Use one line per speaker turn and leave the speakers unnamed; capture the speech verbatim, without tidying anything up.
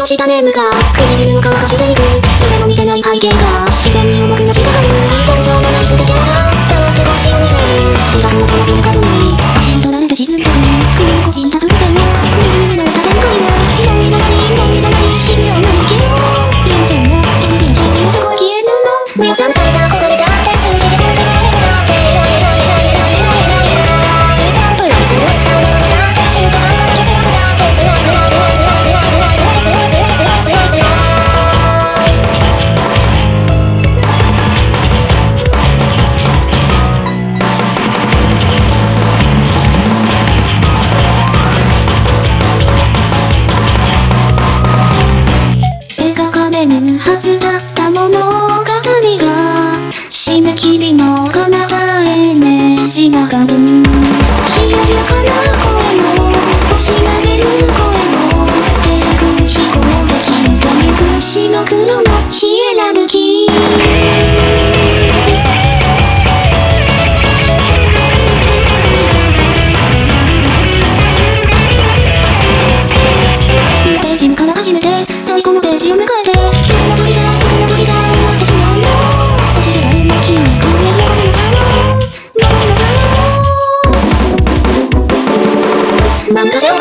したネームが唇を乾かしていく。誰も見てない背景が自然に重くのしかかる。特徴のない素敵なが黙って腰を握る。視覚を手をする角に足に取られて沈んでく。首にこじった伏線を右に慣れた展開はもういらないもういらない必要なのけよ。電車も煙電車に男は消えるの。量産されたことでだって数字で構成られるなって。エラエラエラエラエラエラエラエラジャンプリズムダメなのだって中途半端な結末だってつらいつらいつらいつらいつらいつらいつらいつらいつらいつらいつらいつらい描かれるはずだった物語が締め切りの彼方へねじ曲がる。冷ややかな声も押し曲げる声も低空飛行で消えてゆく白黒のヒエラルキー。ページから始めて最後のページを迎えて僕の鳥が僕の鳥が終わってしまうの。そして誰も記憶に残るのだろう残るのだろう。漫画じゃ